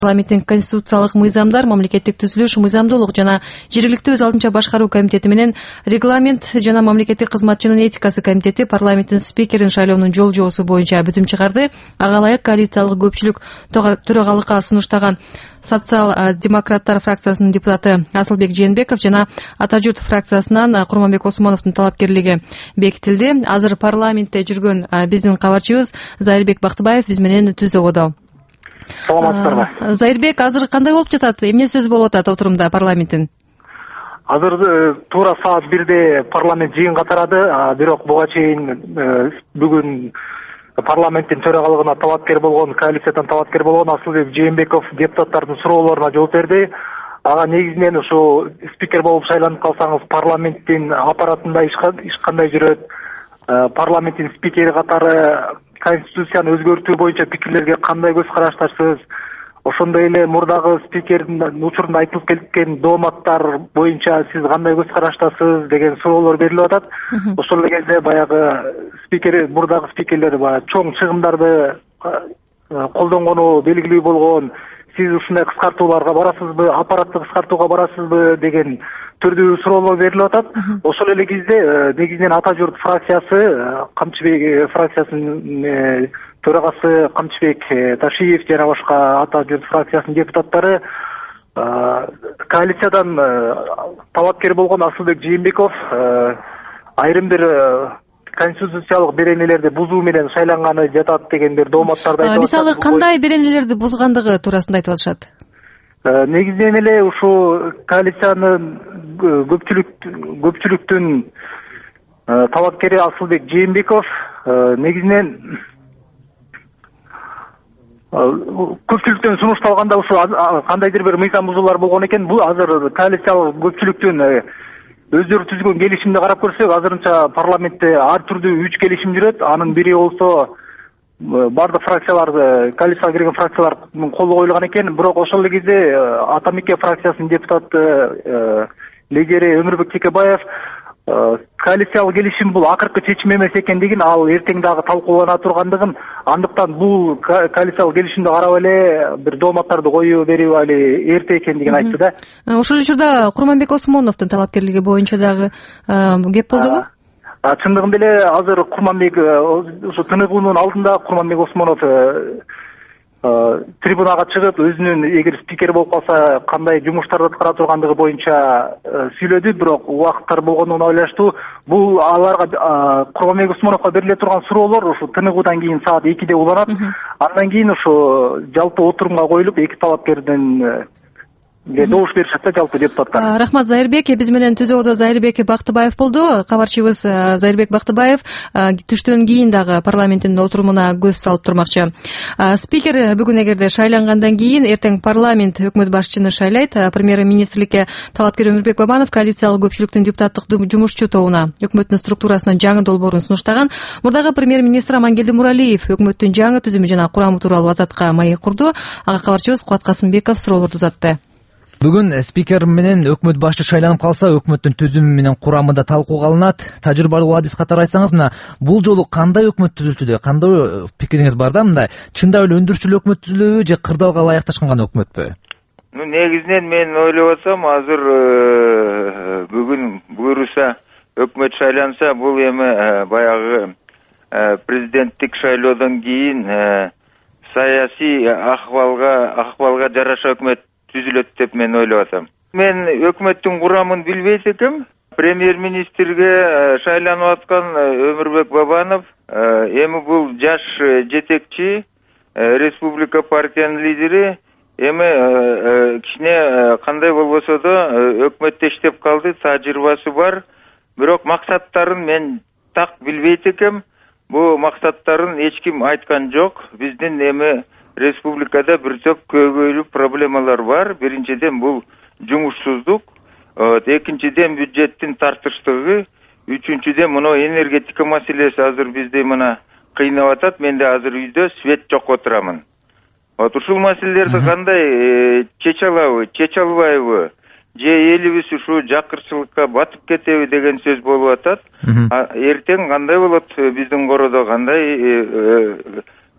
Парламенттин конституциялык мыйзамдар, мамлекеттик түзүлүш, мыйзамдуулук жана жергиликтүү өз алдынча башкаруу комитети менен регламент жана мамлекеттик кызматчынын этикасы комитети парламенттин спикерин шайлоонун жол жобосу боюнча бүтүм чыгарды. Ага ылайык коалициялык көпчүлүк төрагалыкка сунуштаган социал-демократтар фракциясынын депутаты Асылбек Жээнбеков жана Ата журт фракциясынан Курманбек Осмоновдун талапкерлиги бекитилди. Азыр парламентте жүргөн биздин кабарчыбыз Зайырбек Бактыбаев биз менен түзөбодо. Саламатсыздарбы? Зайырбек, азыр кандай болуп жатат? Эмне сөз болуп атат отурумда парламенттин? Азыр туура саат 1-де парламент жыйынга тарады, бирок буга чейин бүгүн парламенттин төрагалыгына талапкер болгон, коалициядан талапкер болгон Асылбек Жээнбеков депутаттардын суроолоруна жооп берди. Ага негизинен ушу спикер болуп шайланып калсаңыз парламенттин аппаратында иш кандай жүрөт, парламенттин спикери катары конституцияны өзгөртүү боюнча пикирлерге кандай көз караштасыз, ошондой эле мурдагы спикердин учурунда айтылып кеткен дооматтар боюнча сиз кандай көз караштасыз деген суроолор берилип атат. Ошол эле кезде баягы мурдагы спикерлер чоң чыгымдарды колдонгону белгилүү болгон, сиз ушундай кыскартууларга барасызбы, аппаратты кыскартууга барасызбы деген түрдүү суроолор берилип атат. Ошол эле кезде негизинен Ата журт фракциясы, Камчыбек фракциясынын төрагасы Камчыбек Ташиев жана башка Ата журт фракциясынын депутаттары коалициядан талапкер болгон Асылбек Жээнбеков айрым бир конституциялык беренелерди бузуу менен шайланганы жатат деген бир дооматтарды айтып атышат. Мисалы кандай беренелерди бузгандыгы туурасында айтып атышат? Негизинен эле ушу коалициянын көпчүлүктүн талапкери Асылбек Жээнбеков негизинен көпчүлүктөн сунушталганда ушу кандайдыр бир мыйзам бузуулар болгон экен. Бул азыр коалициялык көпчүлүктүн өздөрү түзгөн келишимди карап көрсөк, азырынча парламентте ар түрдүү 3 келишим жүрөт. Анын бири болсо бардык фракциялар, коалицияга кирген фракциялардын колу коюлган экен. Бирок ошол эле кезде Ата Меке фракциясынын депутаты лидери Өмүрбек Текебаев коалициялык келишим бул акыркы чечим эмес экендигин, ал эртең дагы талкуулана тургандыгын, андыктан бул коалициялык келишимди карап эле бир дооматтарды коюу берүү али эрте экендигин айтты да. Ошол учурда Курманбек Осмоновдун талапкерлиги боюнча дагы кеп болдубу? Чындыгында эле азыр Курманбек ушу тыныгуунун алдында Курманбек Осмонов трибунага чыгып, өзүнүн эгер спикер болуп калса кандай жумуштарды аткара тургандыгы боюнча сүйлөдү, бирок убакыттар болгондугун ойлошту. Бул аларга Курманбек Осмоновго бериле турган суроолор ушу тыныгуудан кийин саат 2-де уланат. Андан кийин ушу жалпы отурумга коюлуп, эки талапкердин добуш беришет да жалпы депутаттар. Рахмат, Зайырбек. Биз менен түзөбодо Зайырбек Бактыбаев болду. Кабарчыбыз Зайырбек Бактыбаев түштөн кийин дагы парламенттин отурумуна көз салып турмакчы. Спикер бүгүн эгерде шайлангандан кийин эртең парламент өкмөт башчыны шайлайт. Премьер-министрликке талапкер Өмүрбек Бабанов коалициялык көпчүлүктүн депутаттык жумушчу тобуна өкмөттүн структурасынын жаңы долбоорун сунуштаган. Мурдагы премьер-министр Амангелди Муралиев өкмөттүн жаңы түзүмү жана курамы тууралуу азатка маек курду. Ага кабарчыбыз Кубат Касымбеков суроолорду узатты. Бүгүн спикер менен өкмөт башчы шайланып калса, өкмөттүн түзүмү менен курамы да талкууга алынат. Тажрыйбалуу адис катары айтсаңыз, мына бул жолу кандай өкмөт түзүлчүдө, кандай пикириңиз бар да? Мындай чындап эле өндүрүшчүлүү өкмөт түзүлөбү же кырдаалга ылайыкташкан гана өкмөтпү? Негизинен мен ойлоп атсам, азыр бүгүн буюрса өкмөт шайланса, бул эми баягы президенттик шайлоодон кийин саясий акыбалга жараша өкмөт түзүлөт деп мен ойлоп атам. Мен өкмөттүн курамын билбейт экем. Премьер-министрге шайланып аткан Өмүрбек Бабанов эми бул жаш жетекчи, республика партиянын лидери, эми кичине кандай болбосо да өкмөттө иштеп калды, тажрыйбасы бар. Бирок максаттарын мен так билбейт экем. Бул максаттарын эч ким айткан жок. Биздин эми республикада бир топ көйгөйлүү проблемалар бар. Биринчиден бул жумушсуздук, экинчиден бюджеттин тартыштыгы, үчүнчүден мына энергетика маселеси азыр бизди мына кыйнап атат. Мен да азыр үйдө свет жок отурамын. Ушул маселелерди кандай чече алабы, чече албайбы, же элибиз ушу жакырчылыкка батып кетеби деген сөз болуп атат. Эртең кандай болот, биздин короодо кандай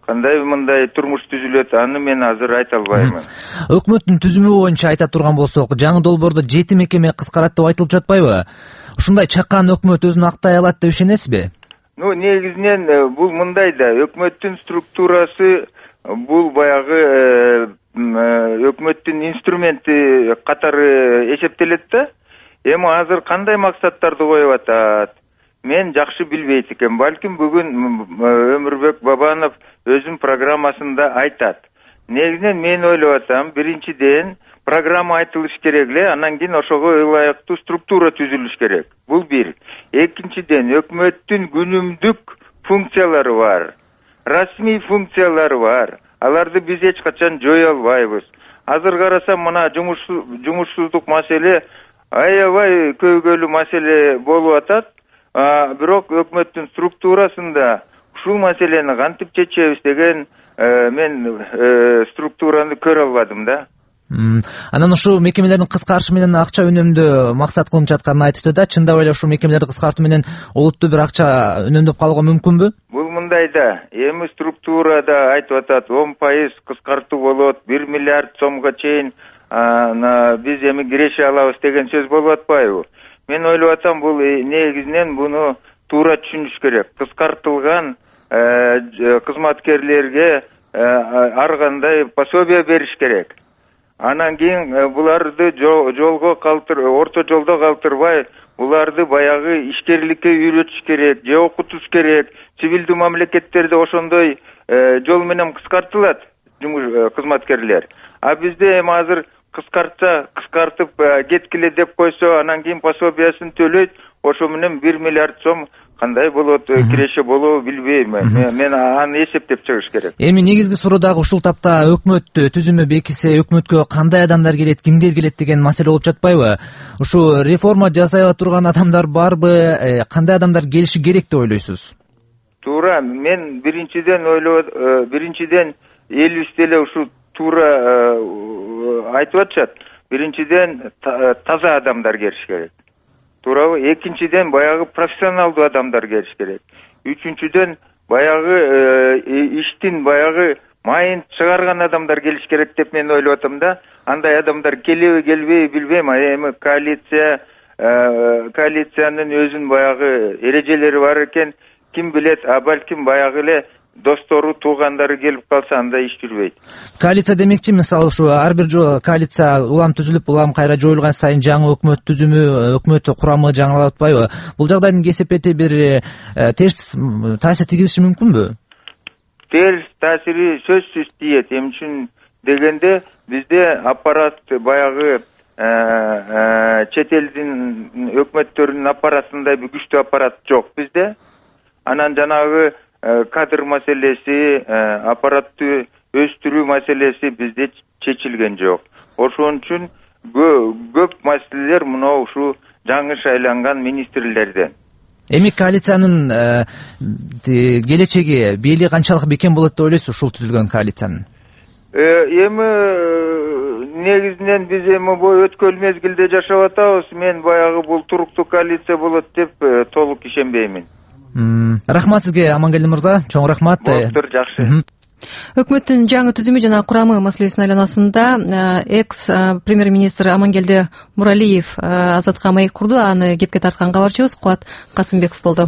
кандай мындай турмуш түзүлөт, аны мен азыр айта албаймын. Өкмөттүн түзүмү боюнча айта турган болсок, жаңы долбоордо 7 мекеме кыскарат деп айтылып жатпайбы? Ушундай чакан өкмөт өзүн актай алат деп ишенесизби? Негизинен бул мындай да, өкмөттүн структурасы бул баягы өкмөттүн инструменти катары эсептелет да. Эми азыр кандай максаттарды коюп атат? Мен жакшы билбейт экен. Балким бүгүн Өмүрбек Бабанов өзүнүн программасында айтат. Негизинен мен ойлоп атам, биринчиден программа айтылыш керек эле, анан кийин ошого ылайыктуу структура түзүлүш керек. Бул бир. Экинчиден, өкмөттүн күнүмдүк функциялары бар. Расмий функциялары бар. Аларды биз эч качан жое албайбыз. Азыр карасам, мына жумушсуздук маселе аябай көйгөйлүү маселе болуп атат. Бирок өкмөттүн структурасында ушул маселени кантип чечебиз деген мен структураны көрө албадым да. Анан ушул мекемелердин кыскартышы менен акча үнөмдөө максат кылынып жатканын айтышты да. Чындап эле ушул мекемелерди кыскартуу менен олуттуу бир акча үнөмдөп калууга мүмкүнбү? Бул мындай да, эми структурада айтып атат 10% кыскартуу болот, 1 миллиард сомго чейин биз эми киреше алабыз деген сөз болуп атпайбы? Мен ойлоп атам, бул негизинен буну туура түшүнүш керек. Кыскартылган кызматкерлерге ар кандай пособие бериш керек. Анан кийин буларды орто жолдо калтырбай, буларды баягы ишкерликке үйрөтүш керек, же окутуш керек. Цивилдүү мамлекеттерде ошондой жол менен кыскартылат кызматкерлер. А бизде эми азыр кыскартып кеткиле деп койсо, анан кийин пособиясын төлөйт, ошо менен 1 миллиард сом кандай болот, киреше болобу билбейм. Мен аны эсептеп чыгыш керек. Эми негизги суроо дагы ушул тапта өкмөт түзүмү бекисе, өкмөткө кандай адамдар келет, кимдер келет деген маселе болуп жатпайбы? Ушу реформа жасай ала турган адамдар барбы? Кандай адамдар келиши керек деп ойлойсуз? Туура, мен биринчиден элибиз деле ушу туура айтып атышат. Биринчиден таза адамдар келиш керек. Туурабы? Экинчиден баягы профессионалдуу адамдар келиш керек. Үчүнчүдөн баягы иштин баягы майын чыгарган адамдар келиш керек деп мен ойлоп атам да. Андай адамдар келеби келбейби билбейм. Эми коалициянын өзүнүн баягы эрежелери бар экен. Ким билет, балким баягы эле достору, туугандары келип калса, анда иш жүрбөйт. Коалиция демекчи, мисалы ушу ар бир коалиция улам түзүлүп, улам кайра жоюлган сайын жаңы өкмөт түзүмү, өкмөт курамы жаңылап атпайбы? Бул жагдайдын кесепети бир терс таасир тийгизиши мүмкүнбү? Терс таасири сөзсүз тиет. Эмне үчүн дегенде, бизде аппарат баягы чет элдин өкмөттөрүнүн аппаратындай бир күчтүү аппарат жок бизде. Анан жанагы кадр маселеси, аппаратты өстүрүү маселеси бизде чечилген жок. Ошон үчүн көп маселелер мына ушу жаңы шайланган министрлерден. Эми коалициянын келечеги, бели канчалык бекем болот деп ойлойсуз ушул түзүлгөн коалициянын? Эми негизинен биз эми өткөн мезгилде жашап атабыз. Мен баягы бул туруктуу коалиция болот деп толук ишенбеймин. Рахмат сизге, Амангелди мырза, чоң рахмат. Болуптур, жакшы. Өкмөттүн жаңы түзүмү жана курамы маселесинин айланасында экс премьер-министр Амангелди Муралиев Азатка маек курду. Аны кепке тарткан кабарчыбыз Кубат Касымбеков болду.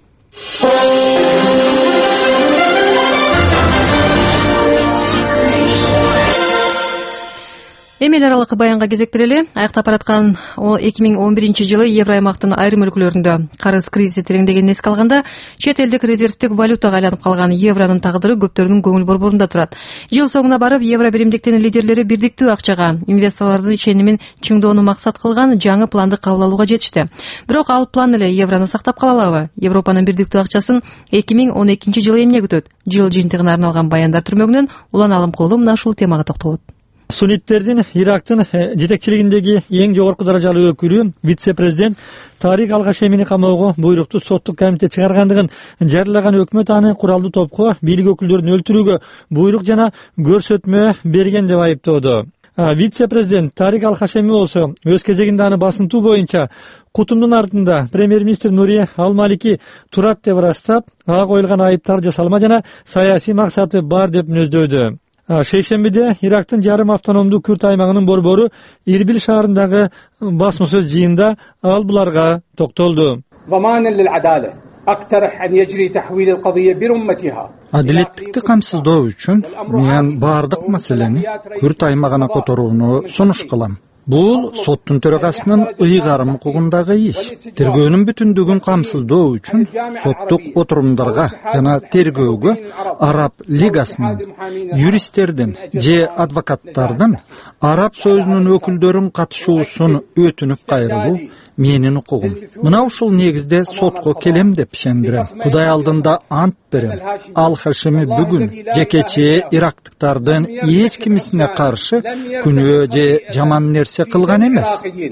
Эми эл аралык баянга кезек берели. Аяктап бараткан 2011-жылы Евро аймактын айрым өлкөлөрүндө карыз кризиси тереңдегенин эске алганда, чет элдик резервдик валютага айланып калган евронун тагдыры көптөрүнүн көңүл борборунда турат. Жыл соңуна барып, евро биримдиктин лидерлери бирдиктүү акчага, инвесторлордун ишенимин чыңдоону максат кылган жаңы планды кабыл алууга жетишти. Бирок ал план эле еврону сактап кала алабы? Европанын бирдиктүү акчасын 2012-жылы эмне күтөт? Жыл жыйынтыгына арналган баяндар түрмөгүнөн Улан Алымкулу мына ушул темага токтолот. Сунниттердин Ирактын жетекчилигиндеги эң жогорку даражалуу өкүлү, вице-президент Тарик Ал-Гашемини камоого буйрукту соттук комитет чыгаргандыгын жарыяган өкмөт аны куралдуу топко бийлик өкүлдөрүн өлтүрүүгө буйрук жана көрсөтмө берген деп айыптоодо. Вице президент Тарик Ал-Хашеми болсо өз кезегинде аны басынтуу боюнча кутумдун артында премьер-министр Нурия Ал-Малики турат деп ырастап, ага коюлган айыптар жасалма жана саясий максаты бар деп мүнөздөдү. Шейшембиде Ирактын жарым автономдуу Күрд аймагынын борбору Ирбил шаарындагы басма сөз жыйында ал буларга токтолду. Адилеттикти камсыздоо үчүн мен баардык маселени Күрд аймагына которууну сунуш кылам. Бул соттун төрагасынын ыйгарым укугундагы иш. Тергөөнүн бүтүндүгүн камсыздоо үчүн соттук отурумдарга жана тергөөгө Араб лигасынын, юристтердин же адвокаттардын араб сөзүнүн өкүлдөрүн катышуусун өтүнүп кайрылуу менин укугум. Мына ушул негизде сотко келем деп ишендирем. Кудай алдында ант берем. Ал-Хашеми бүгүн жекече ирактыктардын эч кимисине каршы күнөө же жаман нерсе кылган эмес.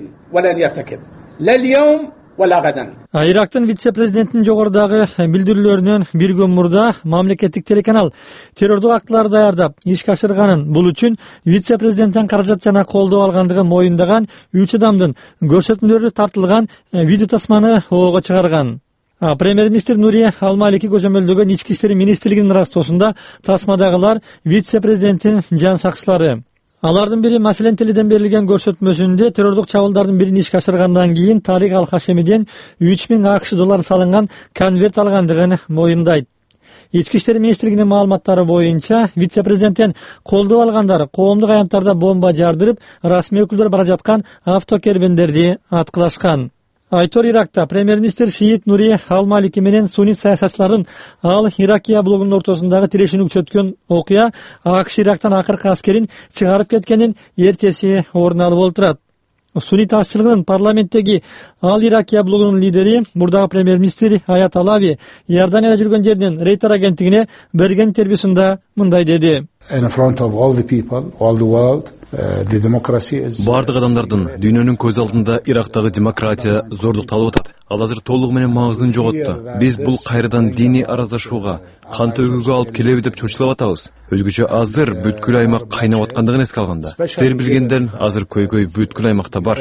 Ирактын вице-президентинин жогорудагы билдирүүлөрүнөн бир күн мурда мамлекеттик телеканал террордук актыларды даярдап ишке ашырганын, бул үчүн вице-президенттен каражат жана колдоо алгандыгын моюндаган 3 адамдын көрсөтмөлөрү тартылган видео тасманы ого чыгарган. Премьер-министр Нурия Ал-Малики көзөмөлдөгөн ички иштер министрлигинин растоосунда тасмадагылар вице-президенттин жан сакчылары. Алардын бири маселен теледен берилген көрсөтмөсүндө террордук чабуулдардын бирин ишке ашыргандан кийин Тарик Ал-Хашемиден 3000 АКШ доллар салынган конверт алгандыгын моюндайт. Ички иштер министрлигинин маалыматтары боюнча, вице-президенттен колдоо алгандар коомдук аянттарда бомба жардырып, расмий өкүлдөр бара жаткан автокербендерди аткылашкан. Айтор Иракта премьер-министр Шиит Нурия Ал-Малики менен суннит саясатчылардын Ал-Иракия блогунун ортосундагы тирешүүнү күчөткөн окуя АКШ Ирактан акыркы аскерин чыгарып кеткенин эртеси орун алып отурат. Суннит ашчылыгынын парламенттеги Ал-Иракия блогунун лидери, мурдагы премьер-министр Аят Алави Иорданияда жүргөн жерден Рейтер агенттигине берген интервьюсунда мындай деди. Бардык адамдардын, дүйнөнүн көз алдында Ирактагы демократия зордукталып атат. Ал азыр толугу менен маңызын жоготту. Биз бул кайрадан диний араздашууга, кан төгүүгө алып келеби деп чочулап атабыз. Өзгөчө азыр бүткүл аймак кайнап аткандыгын эске алганда, силер билгенден азыр көйгөй бүткүл аймакта бар.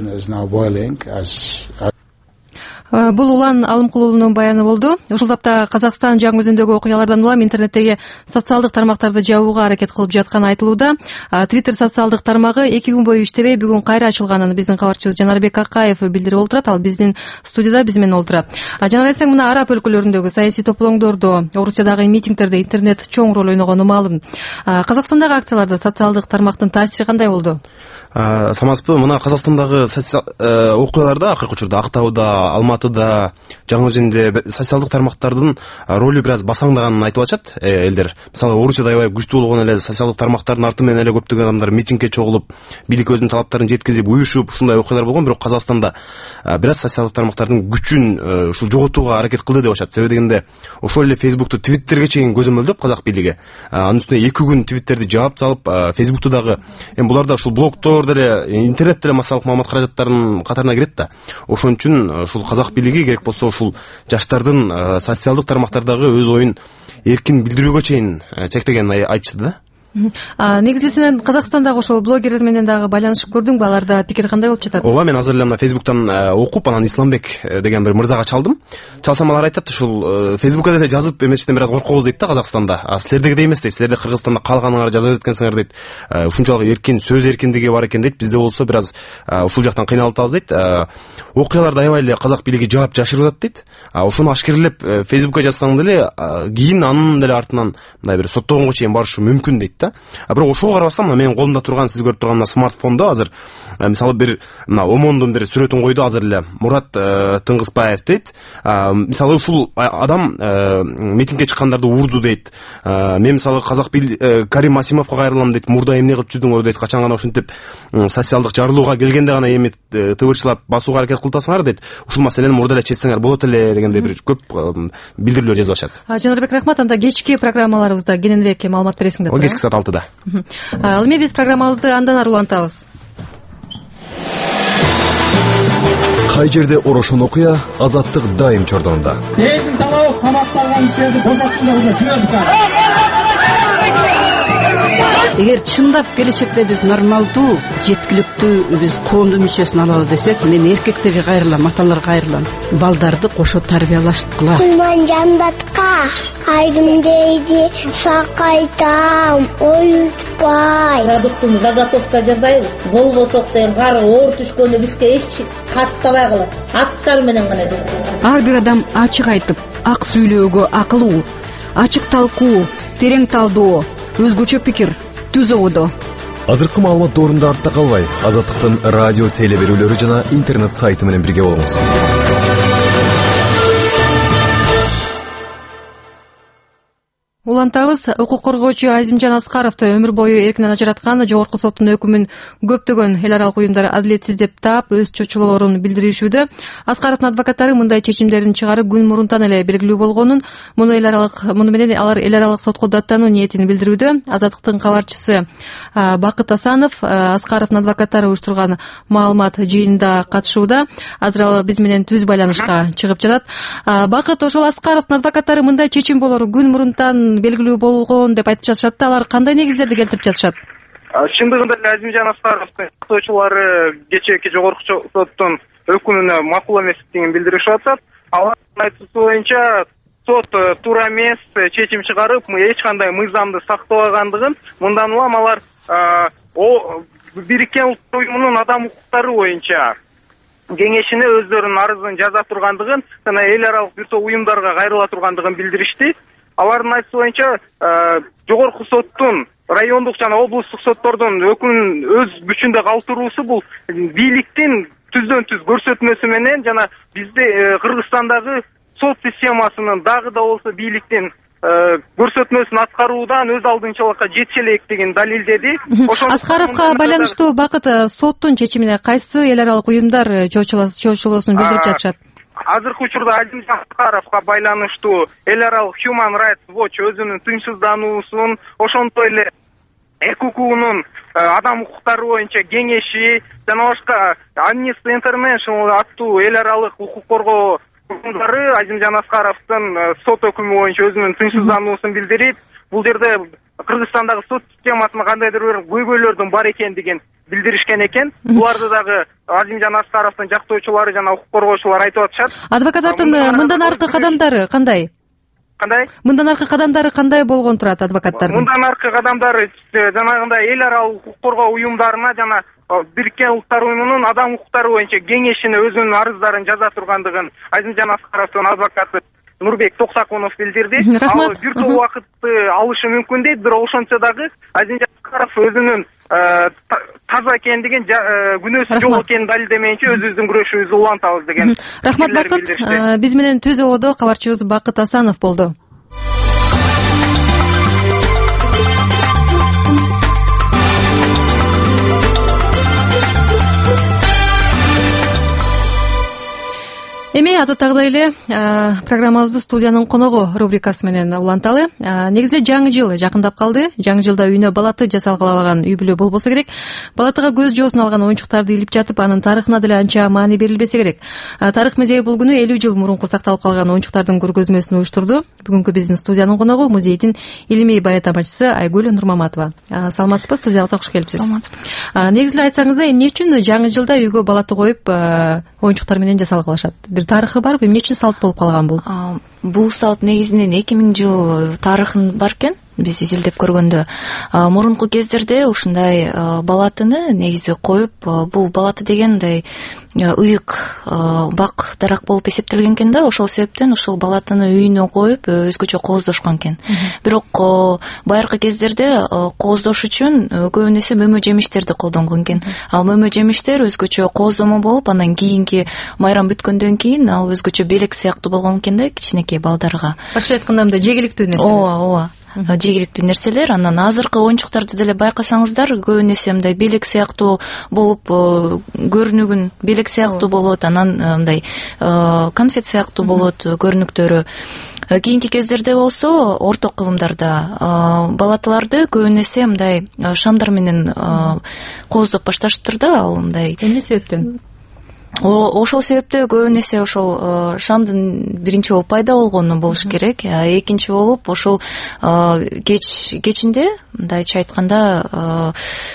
Бул Улан Алымкулуулунун баяны болду. Ушул тапта Казакстан жаңы өзүндөгү окуялардан улам интернеттеги социалдык тармактарды жабууга аракет кылып жатканы айтылууда. Twitter социалдык тармагы 2 күн бою иштебей бүгүн кайра ачылганын биздин кабарчыбыз Жанарбек Акаев билдирип олтурат. Ал биздин студияда биз менен олтурат. Жанар айтсаң, мына араб өлкөлөрүндөгү саясий топлооңдордо, Орусиядагы митингдерде интернет чоң роль ойногону маалым. Казакстандагы акцияларда социалдык тармактын таасири кандай болду? Самаспы, мына Казакстандагы окуяларда акыркы учурда Актауда, Алматыда, жаңы өзүндө социалдык тармактардын ролу бир аз басаңдаганын айтып атышат элдер. Мисалы, Орусияда аябай күчтүү болгон эле социалдык тармактардын арты менен эле көптөгөн адамдар митингге чогулуп, бийлик өзүнүн талаптарын жеткизип, уюшуп, ушундай окуялар болгон. Бирок Казакстанда бир аз социалдык тармактардын күчүн ушул жоготууга аракет кылды деп атышат. Себеби дегенде, ошол эле Facebook'ту Twitter'ге чейин көзөмөлдөп казак бийлиги. Анын үстүнө 2 күн Twitter'ди жаап салып, Facebook'ту дагы буларда ушул блогдор деле, интернет деле массалык маалымат каражаттарынын катарына кирет да. Ошон үчүн ушул казак бийлиги керек болсо ушул жаштардын социалдык тармактардагы өз оюн эркин билдирүүгө чейин чектегенин айтышты да. Негизи сен Казакстандагы ошол блогерлер менен дагы байланышып көрдүңбү? Аларда пикир кандай болуп жатат? Ооба, мен азыр эле мына Facebook'тан окуп, анан Исламбек деген бир мырзага чалдым. Чалсам алар айтат, ушул Facebook'ка деле жазып эметиштен бир аз коркобуз дейт да Казакстанда. Силердегидей эмес дейт. Силерде Кыргызстанда калганыңар жаза береткенсиңер дейт. Ушунчалык эркин сөз эркиндиги бар экен дейт. Бизде болсо бир аз ушул жактан кыйналып атабыз дейт. Окуяларды аябай эле казак бийлиги жаап жашырып атат дейт. Ошону ашкерлеп Facebook'ка жазсаң деле, кийин анын деле артынан мындай бир соттогонго чейин барышы мүмкүн дейт да. Бирок ошого карабастан, менин колумда турган, сиз көрүп турган смартфондо азыр мисалы бир мына Омондун бир сүрөтүн койду азыр эле, Мурат Тыңгызбаев дейт. Мисалы ушул адам митингге чыккандарды урду дейт. Мен мисалы казак Карим Масимовго кайрылам дейт. Мурда эмне кылып жүрдүңөр дейт. Качан гана ушинтип социалдык жарылууга келгенде гана эми тыбырчылап басууга аракет кылтасыңар дейт. Ушул маселени мурда эле чечсеңер болот эле дегендей бир көп билдирүүлөр жазып атышат. Жанарбек, рахмат. Анда кечки программаларыбызда кененирээк маалымат бересиңдер. Кечки саат 6-да. Ал эми биз программабызды андан ары улантабыз. Кай жерде орошон окуя, азаттык дайым чордонунда. Элдин талабы камакта алган кишилерди бошотсун деп жибердик. Эгер чындап келечекте биз нормалдуу, жеткиликтүү биз коомдун мүчөсүн алабыз десек, мен эркектерге кайрылам, аталарга кайрылам. Балдарды кошо тарбиялашткыла. Ман жандатка айдым дейди, сакайтам, оютпай. Продуктун заготовка жасайбыз. Болбосок деген кары оор түшкөндө бизге эч каттабай калат. Аттар менен гана. Ар бир адам ачык айтып, ак сүйлөөгө акылуу, ачык талкуу, терең талдоо, өзгөчө пикир, түз ободо. Азыркы маалымат доорунда артта калбай, Азаттыктын радио теле берүүлөрү жана интернет сайты менен бирге болуңуз. Улантабыз, укук коргоочу Азимжан Аскаровду өмүр бою эркинен ажыраткан жогорку соттун өкүмүн көптөгөн эл аралык уюмдар адилетсиз деп таап, өз чочулоолорун билдиришүүдө. Аскаровдун адвокаттары мындай чечимдерин чыгарып күн мурунтан эле белгилүү болгонун, муну менен алар эл аралык сотко даттануу ниетин билдирүүдө. Азаттыктын кабарчысы Бакыт Асанов Аскаровдун адвокаттары уюштурган маалымат жыйынында катышууда. Азыр ал биз менен түз байланышка чыгып жатат. Бакыт, ошол Аскаровдун адвокаттары мындай чечим болору күн мурунтан белгилүү болгон деп айтып жатышат да, алар кандай негиздерди келтирип жатышат? Чындыгында эле Азимжан Аскаровдун каттоочулары кечээки жогорку соттун өкүмүнө макул эместигин билдиришип атат. Алардын айтуусу боюнча сот туура эмес чечим чыгарып, эч кандай мыйзамды сактабагандыгын, мындан улам алар Бириккен Улуттар уюмунун адам укуктары боюнча кеңешине өздөрүнүн арызын жаза тургандыгын жана эл аралык бир топ уюмдарга кайрыла тургандыгын билдиришти. Алардын айтуусу боюнча жогорку соттун, райондук жана облустук соттордун өкүмүн өз күчүндө калтыруусу бул бийликтин түздөн түз көрсөтмөсү менен жана бизде Кыргызстандагы сот системасынын дагы да болсо бийликтин көрсөтмөсүн аткаруудан өз алдынчалыкка жетише электигин далилдеди. Аскаровго байланыштуу Бакыт, соттун чечимине кайсы эл аралык уюмдар чочулоосун билдирип жатышат? Азыркы учурда Азимжан Аскаровго байланыштуу эл аралык Human Rights Watch өзүнүн тынчсыздануусун, ошондой эле ЭКУКунун адам укуктары боюнча кеңеши жана башка Amnesty International аттуу эл аралык укук коргоо уюмдары Азимжан Аскаровдун сот өкүмү боюнча өзүнүн тынчсыздануусун билдирип, бул жерде Кыргызстандагы сот системасында кандайдыр бир көйгөйлөрдүн бар экендигин билдиришкен экен. Буларды дагы Азимжан Аскаровдун жактоочулары жана укук коргоочулар айтып атышат. Адвокаттардын мындан аркы кадамдары кандай? Мындан аркы кадамдары кандай болгон турат адвокаттардын? Мындан аркы кадамдары жанагындай эл аралык укук коргоо уюмдарына жана Бириккен Улуттар уюмунун адам укуктары боюнча кеңешине өзүнүн арыздарын жаза тургандыгын Азимжан Аскаровдун адвокаты Нурбек Токсакунов билдирди. Ал бир топ убакытты алышы мүмкүн дейт, бирок ошончо дагы Азимжан Аскаров өзүнүн таза экендигин, күнөөсү жок экенин далилдемейинче өзүбүздүн күрөшүбүздү улантабыз деген. Рахмат Бакыт. Биз менен түз ободо кабарчыбыз Бакыт Асанов болду. Эми адаттагыдай эле программабызды студиянын коногу рубрикасы менен уланталы. Негизи жаңы жыл жакындап калды. Жаңы жылда үйүнө балаты жасалгылабаган үй бүлө болбосо керек. Балатыга көз жоосун алган оюнчуктарды илип жатып, анын тарыхына деле анча маани берилбесе керек. Тарых музейи бул күнү 50 жыл мурунку сакталып калган оюнчуктардын көргөзмөсүн уюштурду. Бүгүнкү биздин студиянын коногу музейдин илимий баяндамачысы Айгүл Нурмаматова. Саламатсызбы? Студиябызга кош келипсиз. Саламатсызбы. Негизи эле айтсаңыз, эмне үчүн жаңы жылда үйгө балаты коюп оюнчуктар менен жасалгылашат? Бир тарыхы барбы? Эмне үчүн салт болуп калган бул? Бул салт негизинен 2000 жыл тарыхын бар экен. Биз изилдеп көргөндө мурунку кездерде ушундай балатыны негизи коюп, бул балаты дегендай ыйык бак дарак болуп эсептелген экен да, ошол себептен ушул балатыны үйүнө коюп өзгөчө кооздошкон экен. Бирок байыркы кездерде кооздош үчүн көбүн эсе мөмө жемиштерди колдонгон экен. Ал мөмө жемиштер өзгөчө кооздомо болуп, анан кийинки майрам бүткөндөн кийин ал өзгөчө белек сыяктуу болгон экен да кичинекей балдарга. Башка айтканда мындай жегиликтүү нерсе. Ооба. Жегиликтүү нерселер. Анан азыркы оюнчуктарды деле байкасаңыздар, көбүн эсе мындай белек сыяктуу болуп көрүнүгүн белек сыяктуу болот, анан мындай конфет сыяктуу болот көрүнүктөрү. Кийинки кездерде болсо орто кылымдарда балаталарды көбүн эсе мындай шамдар менен кооздоп башташыптыр да, ал мындай. Эмне себептен? Ошол себептен көбүн эсе ошол шамдын биринчи болуп пайда болгону болуш керек. Экинчи болуп ошол кечинде мындайча айтканда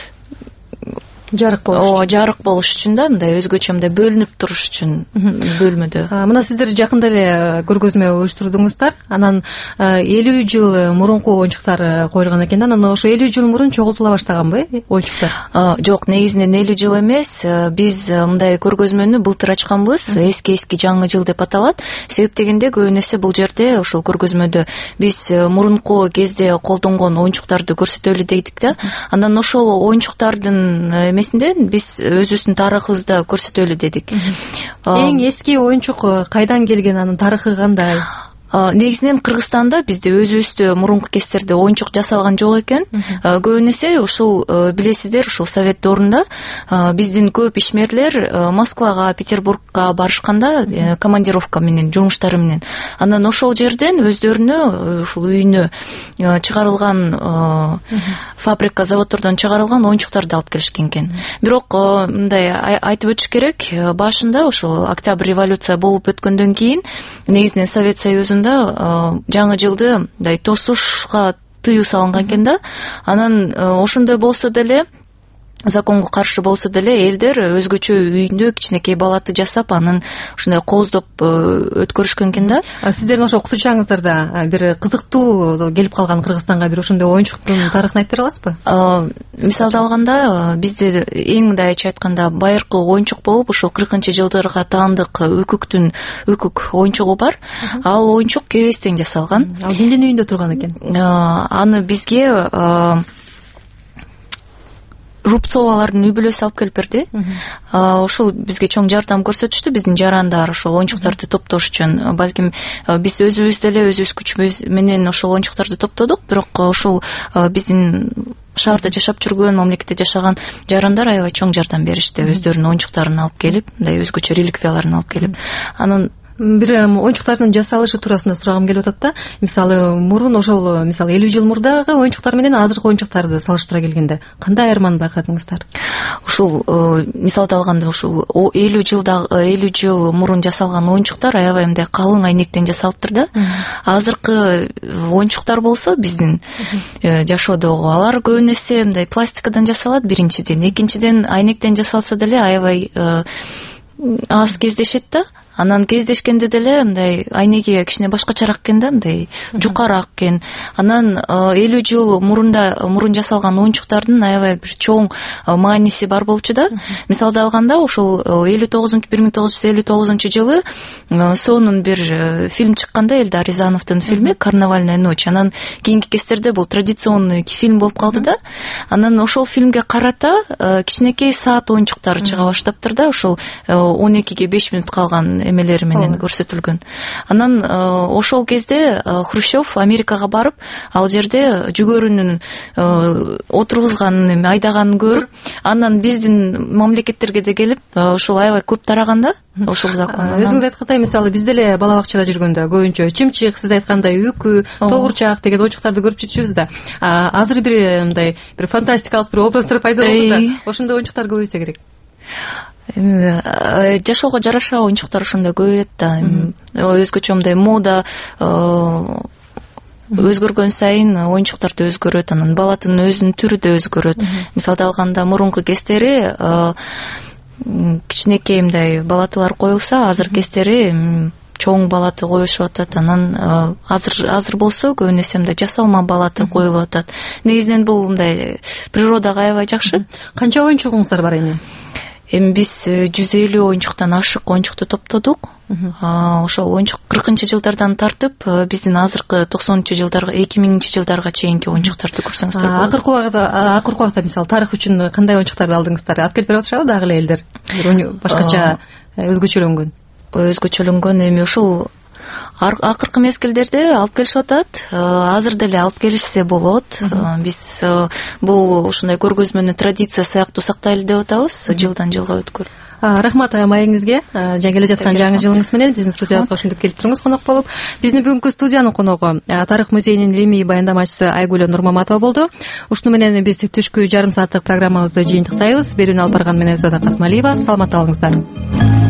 жарык болуш үчүн да, мындай өзгөчө мындай бөлүнүп туруш үчүн бөлмөдө. Мына сиздер жакында эле көргөзмө уюштурдуңуздар. Анан 50 жыл мурунку оюнчуктар коюлган экен да. Анан ошо 50 жыл мурун чогултула баштаганбы оюнчуктар? Жок, негизинен 50 жыл эмес. Биз мындай көргөзмөнү былтыр ачканбыз. Эски жаңы жыл деп аталат. Себеп дегенде көбүн эсе бул жерде ошол көргөзмөдө биз мурунку кезде колдонгон оюнчуктарды көрсөтөлү дейдик да. Анан ошол оюнчуктардын биз өзүбүздүн тарыхыбызды көрсөтөлү дедик. Эң эски оюнчук кайдан келген, анын тарыхы кандай? Негизинен Кыргызстанда бизде өзүбүздө мурунку кездерде оюнчук жасалган жок экен. Көбүн эсе ушул билесиздер, ушул совет доорунда биздин көп ишмерлер Москвага, Петербургга барышканда командировка менен, жумуштары менен. Анан ошол жерден өздөрүнө ушул үйүнө чыгарылган фабрика, заводдордон чыгарылган оюнчуктарды алып келишкен экен. Бирок мындай айтып өтүш керек, башында ошол Октябрь революция болуп өткөндөн кийин негизинен Совет Союзунда жаңы жылды мындай тосушка тыюу салынган экен да. Анан ошондой болсо деле, законго каршы болсо деле, элдер өзгөчө үйүндө кичинекей балаты жасап, анын ушундай кооздоп өткөрүшкөн экен да. Сиздердин ошо окутучуңуздарда бир кызыктуу келип калган Кыргызстанга бир ошондой оюнчуктун тарыхын айтып бере аласызбы? Мисалды алганда, бизде эң мындайча айтканда байыркы оюнчук болуп, ошол 40-жылдарга таандык үкүк оюнчугу бар. Ал оюнчук кебестен жасалган. Ал кимдин үйүндө турган экен? Аны бизге Рубцовалардын үй бүлөсү алып келип берди. Ошол бизге чоң жардам көрсөтүштү, биздин жарандар ошол оюнчуктарды топтош үчүн. Балким биз өзүбүз деле өз күчүбүз менен ошол оюнчуктарды топтодук, бирок ошол биздин шаарда жашап жүргөн, мамлекетте жашаган жарандар аябай чоң жардам беришти. Өздөрүнүн оюнчуктарын алып келип, мындай өзгөчө реликвияларын алып келип. Анан бир оюнчуктардын жасалышы туурасында сурагым келип атат да. Мисалы мурун ошол 50 жыл мурдагы оюнчуктар менен азыркы оюнчуктарды салыштыра келгенде кандай айырманы байкадыңыздар? Ушул мисалды алганда, ушул 50 жыл мурун жасалган оюнчуктар аябай мындай калың айнектен жасалыптыр да. Азыркы оюнчуктар болсо биздин жашоодогу, алар көбүн эсе мындай пластикадан жасалат биринчиден, экинчиден айнектен жасалса деле аябай аз кездешет да. Анан кездешкенде деле мындай айнеги кичине башкачараак экен да, мындай жукараак экен. Анан 50 жыл мурун жасалган оюнчуктардын аябай бир чоң мааниси бар болчу да. Мисалды алганда, ошол 1959 жылы сонун бир фильм чыкканда, Элдар Рязановдун фильми «Карнавальная ночь». Анан кийинки кездерде бул традиционный фильм болуп калды да. Анан ошол фильмге карата кичинекей саат оюнчуктары чыга баштаптыр да. Ошол 12ге 5 минут калган эмелери менен көрсөтүлгөн. Анан ошол кезде Хрущев Америкага барып, ал жерде жүгөрүнүн отургузганын, айдаганын көрүп, анан биздин мамлекеттерге да келип, ошол аябай көп тараган да. Ошол закон. Өзүңүз айткандай, мисалы бизде эле бала бакчада жүргөндө көбүнчө чымчык, сиз айткандай үкү, тогурчак деген оюнчуктарды көрүп жүрчүбүз да. Азыр мындай бир фантастикалык бир образдар пайда болду да. Ошондой оюнчуктар көбөйсө керек. Жашоого жараша оюнчуктар ошондой көбөйөт да. Өзгөчө мындай мода өзгөргөн сайын оюнчуктар да өзгөрөт, анан балаттын өзүнүн түрү да өзгөрөт. Мисалды алганда, мурунку кездери кичинекей мындай балатылар коюлса, азыр кездери чоң балаты коюшуп атат. Анан азыр болсо көбүн эсе мындай жасалма балаты коюлуп атат. Негизинен бул мындай природага аябай жакшы. Канча оюнчугуңуздар бар эми? Эми биз 150 оюнчуктан ашык оюнчукту топтодук. Ошол оюнчук 40-жылдардан тартып, биздин азыркы 90-жылдарга, 2000-жылдарга чейинки оюнчуктарды көрсөңүздөр болот. Акыркы убакта мисалы тарых үчүн кандай оюнчуктарды алдыңыздар? Алып келип берип атышабы дагы эле элдер? Башкача өзгөчөлөнгөн. Эми ушул акыркы мезгилдерде алып келишип атат. Азыр деле алып келишсе болот. Биз бул ушундай көргөзмөнү традиция сыяктуу сактайлы деп атабыз, жылдан жылга өткөрүп. Рахмат маегиңизге. Келе жаткан жаңы жылыңыз менен биздин студиябызга ошентип келип туруңуз конок болуп. Биздин бүгүнкү студиянын коногу Тарых музейинин илимий баяндамачысы Айгүл Нурмаматова болду. Ушуну менен биз түшкү жарым сааттык программабызды жыйынтыктайбыз. Берүүнү алып барган мен Азада Касмалиева. Саламатта болуңуздар.